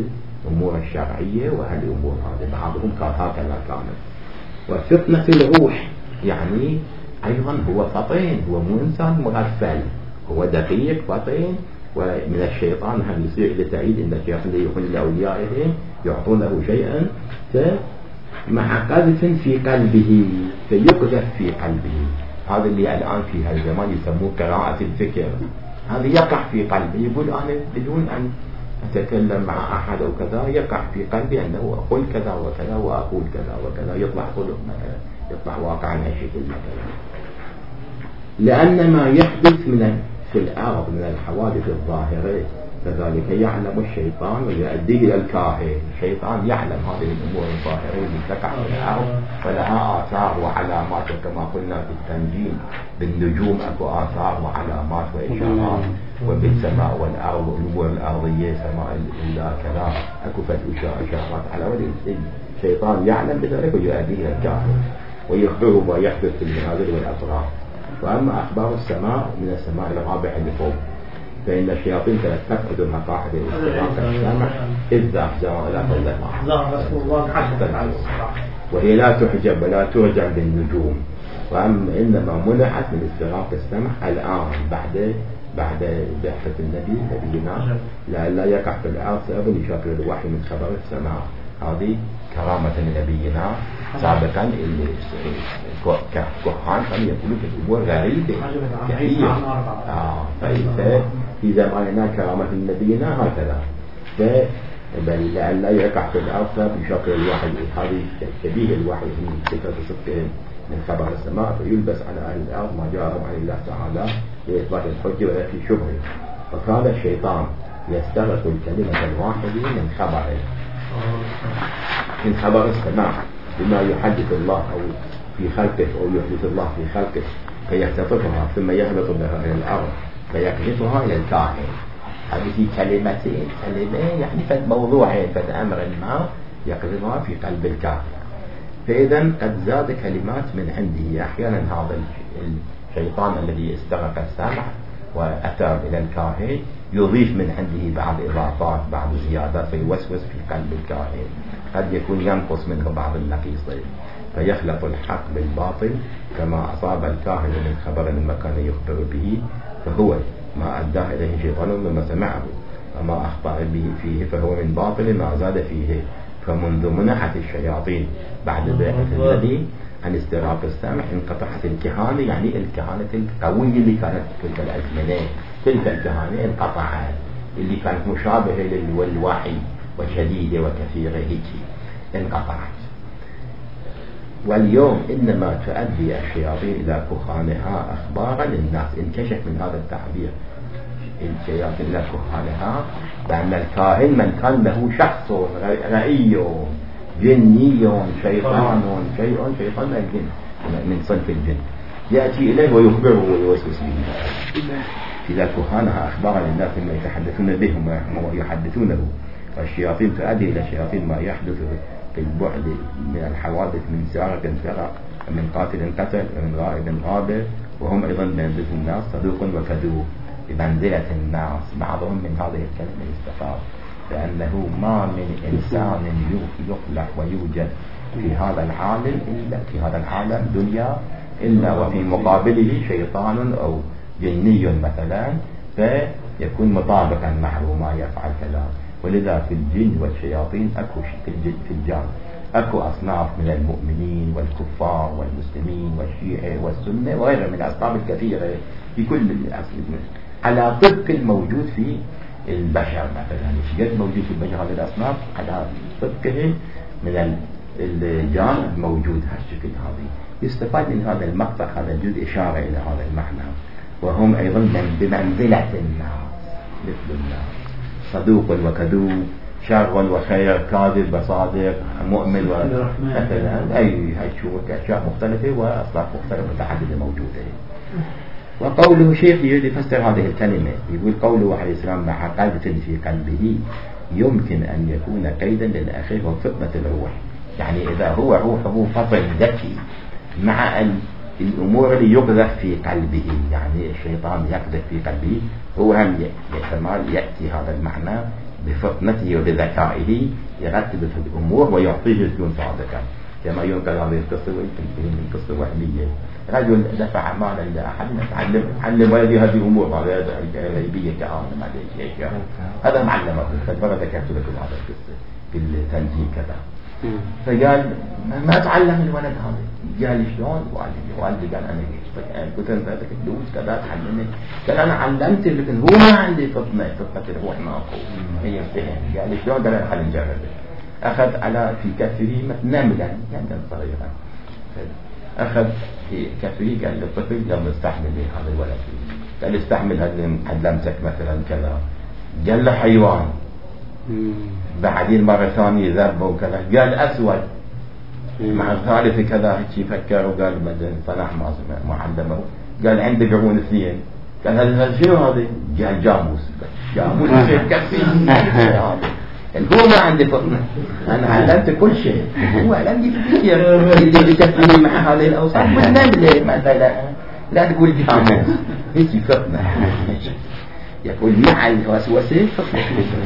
الأمور الشرعية وهالأمور هذه بعضهم كان هكذا كانت. وفتنة الروح يعني أيضا هو فطين، هو مو إنسان مغفل، هو دقيق فطين، ومن الشيطان هم يصير إلى تعيد إن الشيخ اللي يقول لأوليائه يعطونه شيئا مع قذف في قلبه فيقذف في قلبه. هذا اللي الآن في هالزمان يسموه قراءة الفكر، هذا يقع في قلبي، يقول أنا بدون أن أتكلم مع أحد أو كذا يقع في قلبي أنه أقول كذا وكذا وأقول كذا وكذا، يطلع خلق مثلا، يطلع واقع عن شكل مثلا. لأن ما يحدث من في الأرض من الحوادث الظاهرة كذلك يعلم الشيطان ويؤدي إلى الكاهن. الشيطان يعلم هذه الأمور الظاهرة التي تقع في الأرض ولها آثار وعلامات، وكما قلنا في التنجيم بالنجوم أكو آثار وعلامات وإشارات، وبالسماء والأرض والأمور الأرضية سماء الله كذا أكو إشارات على وجه. الشيطان يعلم بذلك ويؤدي إلى الكاهن ويخبره ما يحدث في المنازل والأسرار. وأما أخبار السماء من السماء الرابعة اللي فوق فإن الشياطين كانت تفقد المقاعد الاستراق السامع إذ ذاك زمان لا تزال وهي لا تحجب ولا ترجع بالنجوم. وأما إنما منعت من استراق السمع الآن بعد بعد بعثة النبي نبينا لا لا يقع في الأرض سبب يشكل الوحي من خبر السماء. هذه كرامة نبينا. سابقا الكهان كانوا يقولوا في الأمور غريبة كثير آه فإذا في زماننا كرامة نبينا هكذا بل لا يقع في الأرض بشكل الوحي. هذه شبيه الوحي من صفة صدقهم من خبر السماء فيلبس على أهل الأرض ما جاءهم عن الله تعالى لإثبات الحجة ولا في شبهه. فكان الشيطان يستغرق الكلمة الواحدة من خبره من خبر السماء بما يحدث الله أو في خلقه أو يحدث الله في خلقه فيختطفها ثم يهبط بها إلى الأرض فيقذفها إلى الكاهن. هذه كلمتين كلمة يعني فد موضوعين فد أمر ما يقذفها في قلب الكاهن. فإذا قد زاد كلمات من عنده. أحيانا هذا الشيطان الذي استغرق السمع وأتى إلى الكاهن يضيف من عنده بعض إضافات بعض زيادات فيوسوس في قلب الكاهن. قد يكون ينقص منه بعض النقيصين فيخلط الحق بالباطل كما أصاب الكاهن من خبر مما كان يخبر به فهو ما أداه إليه شيطان مما سمعه وما أخطأ به فيه فهو من باطل ما زاد فيه. فمنذ منحة الشياطين بعد بعثة النبي عن استراق السمع انقطعت الكهانة، يعني الكهانة القوية اللي كانت في تلك الأزمنة تلك الكهانة انقطعت اللي كانت مشابهة للوحي وشديدة وكثيرة هيك انقطعت. واليوم إنما تؤدي الشياطين إلى كهانها أخبارا للناس. انكشف من هذا التعبير الشياطين إلى كهانها بأن الكاهن من كان له شخص رأي جني شيطان شيء شيطان الجن من صنف الجن يأتي إليه ويخبره ويوسوس به. إذا كهانها أخبارا للناس مما يتحدثون بهم ويحدثونه. والشياطين تؤدي إلى الشياطين ما يحدث في البعد من الحوادث من سارق سرق من قاتل قتل ومن غائب غاب وهم أيضا بمنزلة الناس صدوق وكذوب بمنزلة الناس. بعضهم من هذه الكلمة استفاد لأنه ما من إنسان يخلق ويوجد في هذا العالم إلا في هذا العالم دنيا إلا وفي مقابله شيطان أو جني مثلا فيكون مطابقا معه ما يفعل كلام. ولذا في الجن والشياطين أكو في الجن أكو أصناف من المؤمنين والكفار والمسلمين والشيعة والسنة وغيرها من الأصناف الكثيرة في كل الأصناف على طبق الموجود في البشر. مثلا قد موجود في البشر هذه الأصناف على طبقه من الجان موجود هالشكل. هذه يستفاد من هذا المقطع هذا جزء إشارة إلى هذا المعنى. وهم أيضا بمنزلة الناس مثل الناس صدوق وكذوب شر وخير كاذب وصادق مؤمن ومثلا أي أشياء مختلفة وأصناف مختلفة متعددة موجودة. وقوله شيخ يفسر هذه الكلمة يقول قوله عليه السلام مع قذف في قلبه يمكن أن يكون قيدا للأخير وفتنة الروح. يعني إذا هو روحه فطن ذكي مع الأمور اللي يقذف في قلبه يعني الشيطان يقذف في قلبه هو هم يحتمل يأتي هذا المعنى بفطنته وبذكائه يرتب في الأمور ويعطيه يكون صادقا، كما ينقل هذه القصة ويمكن من قصة وهمية. رجل دفع مالا لأحد علم علم ولدي هذه الأمور، هذا غيبية كهانة ما أدري إيش، هذا معلمه. فمرة ذكرت لكم هذا القصة في التنزيل كذا. فقال ما تعلم الولد هذا. قال شلون؟ والدي والدي قال أنا كنت أنتظر فلوس كذا تعلمني. قال أنا علمته لكن هو ما عندي فطنة، فطنة الروح ماكو، هي فهم. قال شلون؟ قال أنا خلينا نجربه. أخذ على في كفه نملا نملا صغيرا، أخذ في كفه قال للطفل لما استحمل هذا الولد، قال استحمل هذا علمتك مثلا كذا. قال له حيوان. بعدين مرة ثانية ذبه وكذا، قال أسود. مع الثالث كذا هيك فكر وقال مثلا صنع ما علمه، قال عنده قرون اثنين. قال هذا شنو هذا؟ قال جاموس. جاموس في كفي هو ما عندي فطنة، أنا علمت كل شيء، هو علمني كثير اللي بكفي مع هذه الأوصاف والنملة مثلا. لا تقول جاموس هيك فطنة. يقول مع الوسوسة فطنة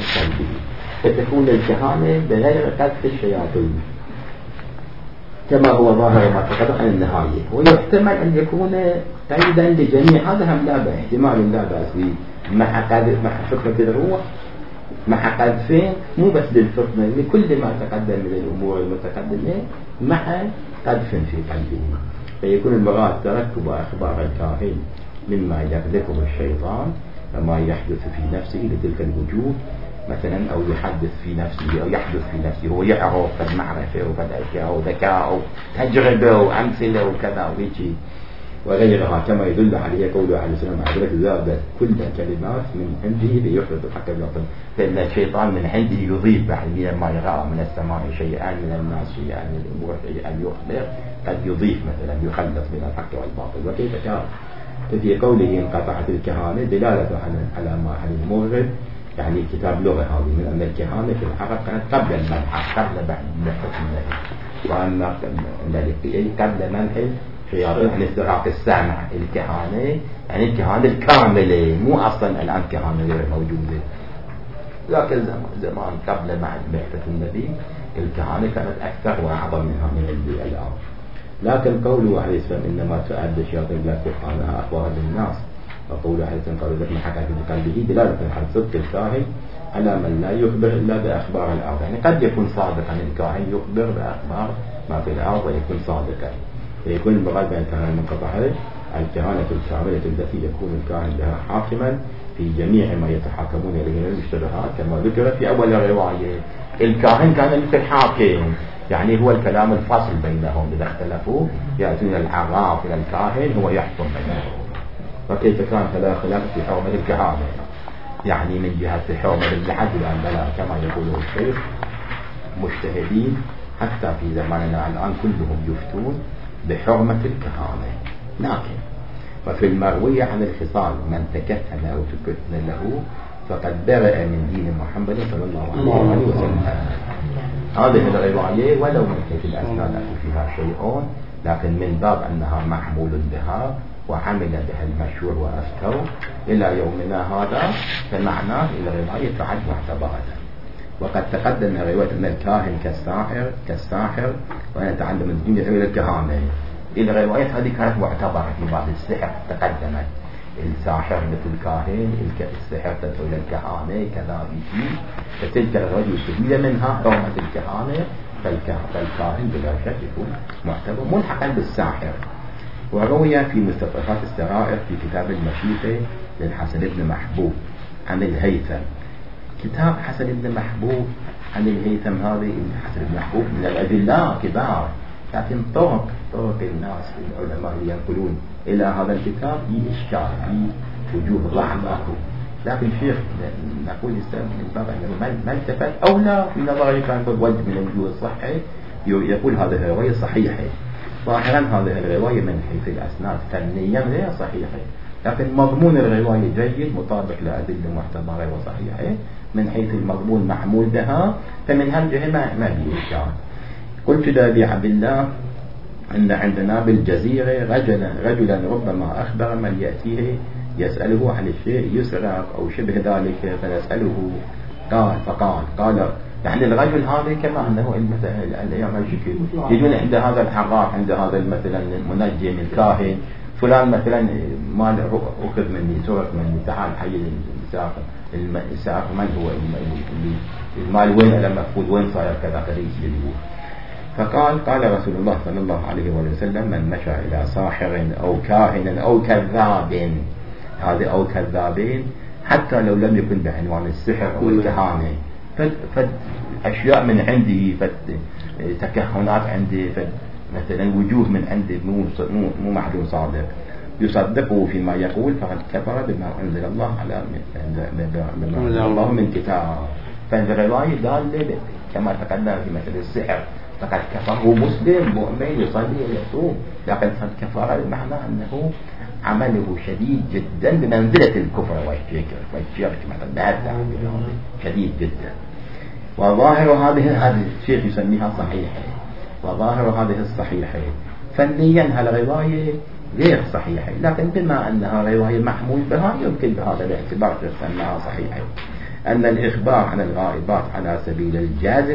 فتكون الكهانة بغير قذف الشياطين كما هو ظاهر ما تقدم عن النهاية. ويحتمل أن يكون قيدا لجميع، هذا هم لا بأس، احتمال لا بأس به مع قذف مع فطنة الروح مع قذفين، مو بس للفطنة، لكل ما تقدم من الأمور المتقدمة مع قذف في قلبه. فيكون المراد تركب أخبار الكاهن مما يقذفه الشيطان وما يحدث في نفسه لتلك الوجوه مثلا، أو يحدث في نفسه أو يحدث في نفسه هو يعرف قد معرفة وقد أشياء وذكاء وتجربة وأمثلة وكذا ويجي وغيرها، كما يدل عليه قوله عليه السلام حضرتك زادت كل كلمات من عنده ليحدث الحق الباطل. فإن الشيطان من عنده يضيف بعد ما يرى من السماء شيئا من الناس شيئا من الأمور شيئا يخبر، قد يضيف مثلا يخلص من الحق والباطل. وكيف كان في قوله انقطعت الكهانة دلالة على ما على المورد، يعني كتاب لغة هذه، من أن الكهانة في الحرب كانت قبل المنح قبل بعد منحة النهي، وأن قبل منح الشياطين عن استغراق السمع. الكهانة يعني الكهانة الكاملة، مو أصلا الآن كهانة غير موجودة، لكن زمان قبل بعد بعثة النبي الكهانة كانت أكثر وأعظم منها من الآن. لكن قوله عليه السلام إنما تؤد الشياطين لا سبحانها أخبار للناس، وقوله عليه السلام قالوا لك ما حكى في قلبه دلالة على صدق الكاهن على من لا يخبر إلا بأخبار الأرض. يعني قد يكون صادقا الكاهن يخبر بأخبار ما في الأرض ويكون صادقا، فيكون المراد بين الكهنة المنقطعة الكهانة الكاملة التي يكون الكاهن بها حاكما في جميع ما يتحاكمون إليه من الاشتباهات، كما ذكر في أول الرواية الكاهن كان مثل حاكم، يعني هو الكلام الفاصل بينهم، إذا اختلفوا يأتون العراف إلى الكاهن هو يحكم بينهم. فكيف كان فلا خلاف في حرمة الكهانة، يعني من جهة حرمة العدل أم بلا، كما يقول الشيخ مجتهدين حتى في زماننا الآن كلهم يفتون بحرمة الكهانة. لكن وفي المروي عن الخصال من تكهن أو تكهن له فقد برئ من دين محمد صلى الله عليه وسلم. هذه الرواية ولو من حيث الأسناد فيها شيء، لكن من باب أنها محمول بها وعمل بها المشهور وأفتوا إلى يومنا هذا، فمعناه إلى رواية تعد معتبرة. وقد تقدم رواية أن الكاهن كالساحر كالساحر ونتعلم الدين إلى الكهانة. إلى رواية هذه كانت معتبرة في بعض السحر تقدمت، الساحر مثل الكاهن، السحر تدعو إلى الكهانة كذا يجي، فتلك الرواية يستفيد منها حرمة الكهانة، فالكاهن بلا شك يكون معتبر ملحقا بالساحر. وروي في مستطرفات السرائر في كتاب المشيخة للحسن بن محبوب عن الهيثم. كتاب حسن بن محبوب عن الهيثم، هذه حسن بن محبوب من الأدلة كبار، لكن طرق طرق الناس العلماء ينقلون إلى هذا الكتاب في إشكال في وجوه ضعف أكو، لكن شيخ نقول من باب أنه ما التفت أو لا في نظره كان قد وجه من الوجوه الصحيح يقول هذه الرواية صحيحة. ظاهرا هذه الرواية من حيث الأسناد فنيا غير صحيحة، لكن مضمون الرواية جيد مطابق لأدلة معتبرة وصحيحة، من حيث المضمون محمول بها، فمن هالجهة ما ما في إشكال. قلت لأبي عبد الله أن عندنا بالجزيرة رجلا رجلا ربما أخبر من يأتيه يسأله عن الشيء يسرق أو شبه ذلك، فنسأله قال فقال قال يعني الرجل هذا كما أنه مثلا الأيام الشكل يجون عند هذا الحراف، عند هذا مثلا المنجم الكاهن فلان مثلا مال أخذ مني سرق مني تعال حي الساق الساق من هو المال وين أنا مفقود وين صاير كذا قريش يجيبوه. فقال قال رسول الله صلى الله عليه وسلم من مشى إلى ساحر أو كاهن أو كذاب، هذا أو كذابين حتى لو لم يكن بعنوان السحر أو الكهانة، فأشياء من عنده فتكهنات عنده مثلا وجوه من عنده مو مو معلوم صادق يصدقه فيما يقول فقد كفر بما أنزل الله على بما أنزل الله من كتاب. فالرواية دالة كما تقدم في مثل السحر فقد كفر، هو مسلم مؤمن يصلي ويصوم لكن قد كفر بمعنى أنه عمله شديد جدا بمنزلة الكفر والشرك مثلا شديد جدا. وظاهر هذه هذا الشيخ يسميها صحيحة، وظاهر هذه الصحيحة فنيا هالرواية غير صحيحة، لكن بما أنها رواية محمول بها يمكن بهذا الاعتبار أنها صحيحة. أن الإخبار عن الغائبات على سبيل الجازم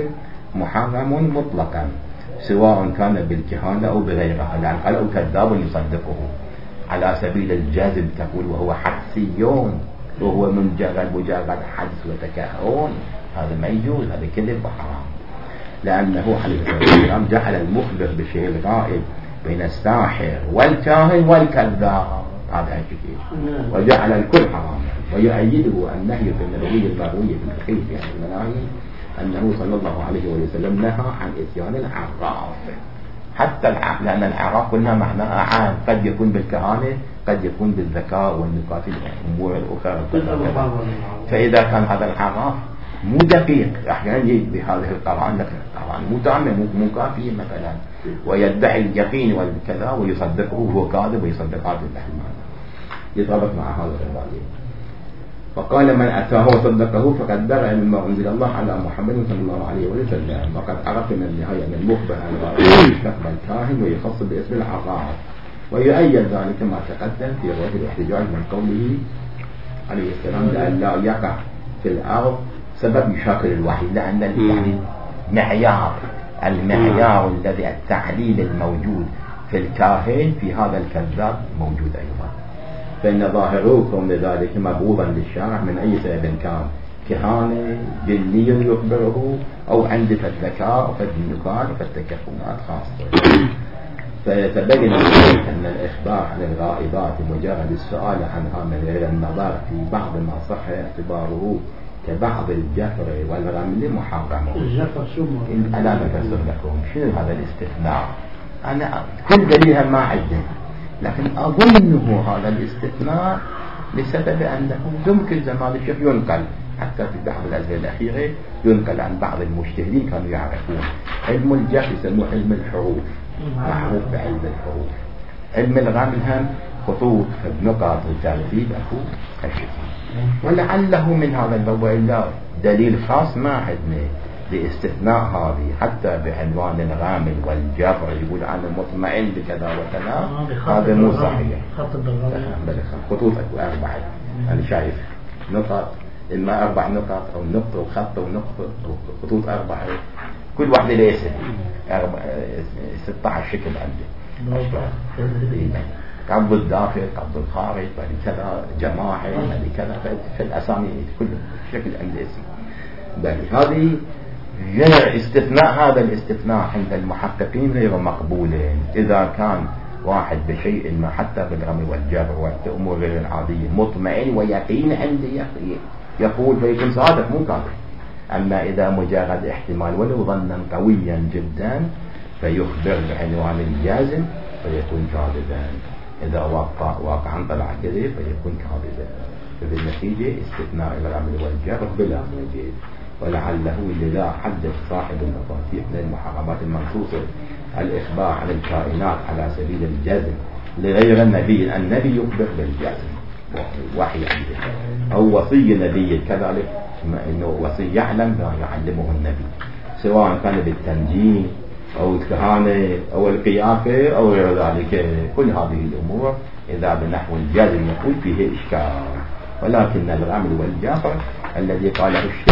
محرم مطلقا سواء كان بالكهانة أو بغيرها، لأن قال أو كذاب يصدقه على سبيل الجازم تقول وهو حدسيون وهو مجرد مجرد حدس وتكهن، هذا ما يجوز، هذا كذب وحرام. لأنه عليه الصلاة والسلام جعل المخبر بشيء الغائب بين الساحر والكاهن والكذاب هذا الشيء، وجعل الكل حراما. ويؤيده النهي في النبوية المروية في الحديث يعني المناهي أنه صلى الله عليه وسلم نهى عن إتيان العراف، حتى العراف، لأن العراف قلنا معناها عام، قد يكون بالكهانة قد يكون بالذكاء والنقاط الأمور الأخرى. فإذا كان هذا العراف مو دقيق أحيانا يجي بهذه القرآن لكن القرآن مو تام مو كافي مثلا ويدعي اليقين والكذا ويصدقه وهو كاذب ويصدق هذا الأحمان يطابق مع هذا الرواية. فقال من أتاه وصدقه فقد برأ مما أنزل الله على محمد صلى الله عليه وسلم. وقد عرفنا النهاية أن المخبر عن الغائب يستقبل كاهن ويخص باسم العراف، ويؤيد ذلك ما تقدم في رواية الاحتجاج من قوله عليه السلام لأن لا يقع في الأرض سبب يشاكل الوحي، لأن يعني معيار المعيار الذي التعليل الموجود في الكاهن في هذا الكذاب موجود أيضا. فإن ظاهروكم لذلك مبغوضا للشارع من أي سبب كان، كهانة جني يخبره أو عند الذكاء فالنكات فالتكهنات خاصة. فيتبين أن الإخبار عن الغائبات مجرد السؤال عنها من غير النظر في بعض ما صح اعتباره كبعض الجفر والرمل محرم. الجفر شو أنا بفسر لكم شنو هذا الاستثناء. أنا كل دليلها ما عندي، لكن أظنه هذا الاستثناء لسبب أنه يمكن زمان الشيخ ينقل حتى في بعض الأزمنة الأخيرة ينقل عن بعض المجتهدين كانوا يعرفون علم الجفر يسموه علم الحروف، معروف بعلم الحروف. علم الرمل هم خطوط نقاط وترتيب أكو خشب، ولعله من هذا الباب إلا دليل خاص ما عندنا لاستثناء هذه حتى بعنوان الرامل والجفر يقول عن المطمئن بكذا وكذا، هذا مو صحيح. خطوط أكو أربعة أنا شايف نقط، إما أربع نقط أو نقطة وخط ونقطة خطوط أربعة كل واحدة ليست ستة عشر شكل عنده، قبض الداخل قبض الخارج بعد كذا جماعي بعد كذا في الأسامي كل شكل عنده اسم. بل هذه غير استثناء، هذا الاستثناء عند المحققين غير مقبول إذا كان واحد بشيء ما حتى بالرمي والجبر والأمور غير العادية مطمئن ويقين عندي يقول فيكون صادق مو كاذب. أما إذا مجرد احتمال ولو ظنا قويا جدا فيخبر بعنوان الجازم فيكون كاذبا، إذا وقع واقعا طلع كذب فيكون كاذبا. فبالنتيجة استثناء الرمي والجبر بلا موجب. ولعله لذا حدث صاحب المفاتيح من المحرمات المنصوصة الإخبار عن الكائنات على سبيل الجزم لغير النبي. النبي يخبر بالجزم وحي عنده، أو وصي نبي كذلك إنه وصي يعلم ما يعلمه النبي، سواء كان بالتنجيم أو الكهانة أو القيافة أو غير ذلك. كل هذه الأمور إذا بنحو الجزم يقول فيه إشكال. ولكن الرمل والجفر الذي قاله الشيخ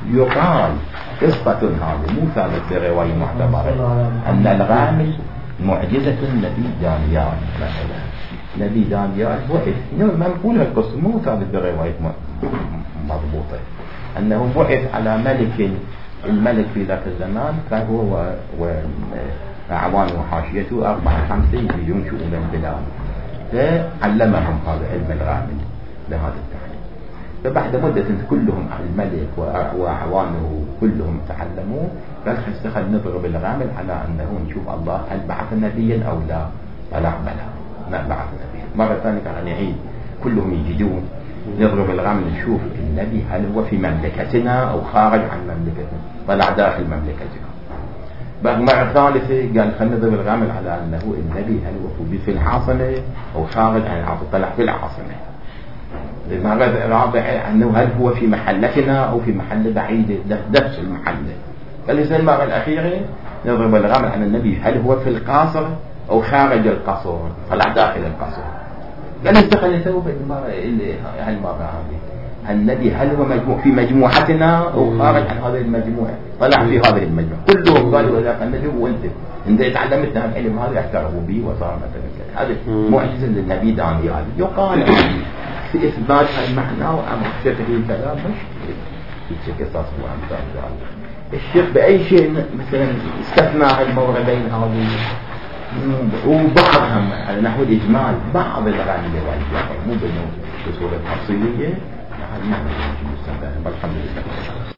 يقال قصة هذه مو ثابت برواية معتبرة أن الغامل معجزة النبي دانيال مثلا. نبي دانيال بعث منقول القصة مو ثابت برواية مضبوطة أنه بعث على ملك، الملك في ذاك الزمان فهو وأعوان وحاشيته أربعة خمسة يجون شؤون البلاد، فعلمهم هذا علم الغامل بهذا التعليم. فبعد مدة كلهم الملك وأعوانه كلهم تعلموا، قال خل نضرب الغامل على أنه نشوف الله هل بعث نبيا أو لا. فلا بلى ما بعث نبيا. مرة ثانية كان يعيد كلهم يجدون نضرب الغامل نشوف النبي هل هو في مملكتنا أو خارج عن مملكتنا. طلع داخل مملكتنا. بعد مرة ثالثة قال خل نضرب الغامل على أنه النبي هل هو في العاصمة أو خارج عن العاصمة. طلع في العاصمة. المرة الرابعة أنه هل هو في محلتنا أو في محل بعيد نفس المحل. فلذا المرة الأخيرة نضرب الغامل على النبي هل هو في القصر أو خارج القصر. طلع داخل القصر. قال استخل يسوي بالمرة المرة هذه النبي هل هو مجموع في مجموعتنا أو خارج عن هذه المجموعة. طلع في هذه المجموعة. كلهم قالوا ذاك النبي وأنت أنت تعلمتنا العلم هذا اعترفوا به وصار مثلا. هذه معجزة للنبي دانيال. يقال في إثبات المعنى وأمر فقهي كلام مش في قصص وأمثال ذلك. الشيخ بأي شيء مثلا استثنى الموردين هذه وبعضهم على نحو الإجمال بعض الغالب والجمع مو بصورة تفصيلية. نحن نعمل الحمد لله.